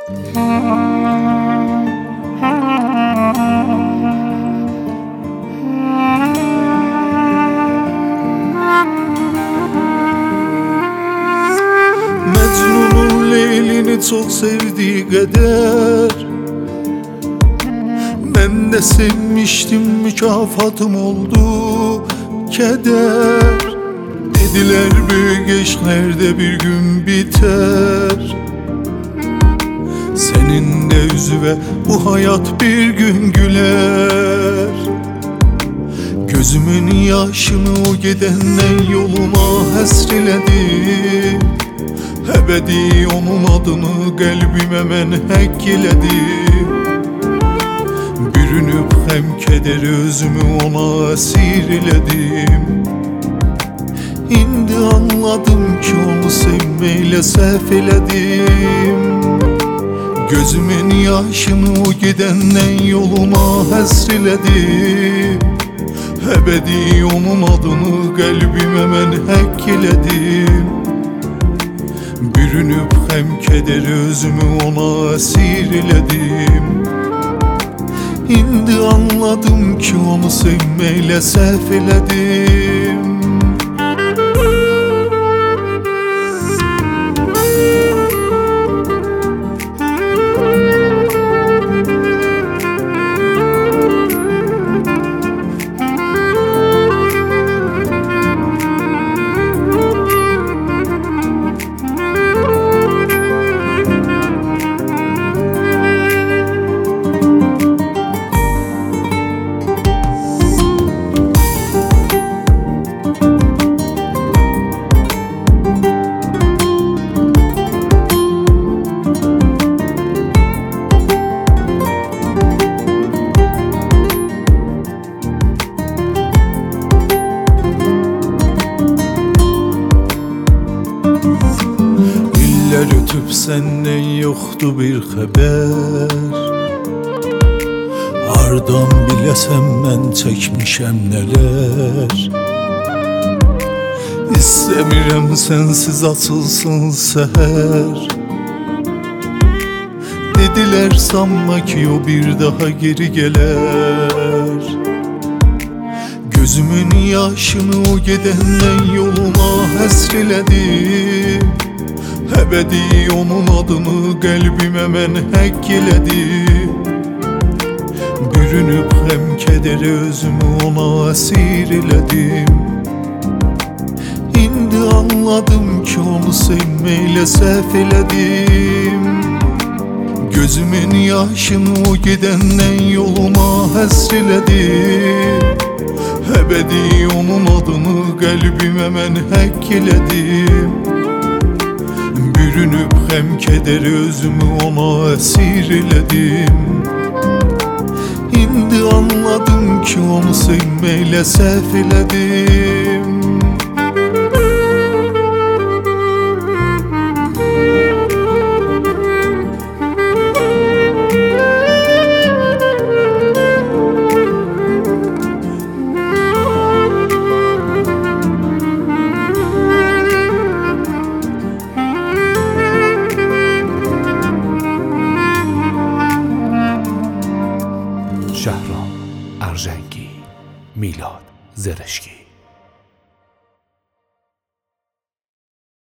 Mecnun'un Leylini çok sevdiği kadar ben de sevmiştim, mükafatım oldu keder. Dediler büyük eşklerde bir gün biter, senin de yüzüve bu hayat bir gün güler. Gözümün yaşını o gidenden yoluma hasreledim, ebedi onun adını kalbime men hekkiledim. Bürünüp hem kederi özümü ona esirledim. İndi anladım ki onu sevmeyle sefeledim. Gözümün yaşını o gidenden yoluna hasreledim, ebedi onun adını kalbime men hekkiledim. Bürünüp hem kederi özümü ona esirledim. İndi anladım ki onu sevmeyle sefeledim. Ötüp senden yoktu bir haber, hardan bilesem ben çekmişem neler. İstemirem sensiz açılsın seher, dediler sanma ki o bir daha geri gelir. Gözümün yaşını o gidenden yoluma hasreledim, ebedi onun adını kalbime men hekkiledim. Bürünüp hem kederi özümü ona esirledim. İndi anladım ki onu sevmeyle sefeledim. Gözümün yaşını o gidenden yoluma hasreledim, ebedi onun adını kalbime men hekkiledim. Bürünüp hem kederi özümü ona esirledim. İndi anladım ki onu sevmeyle sefeledim. شهرام ارژنگی، میلاد زرشکی.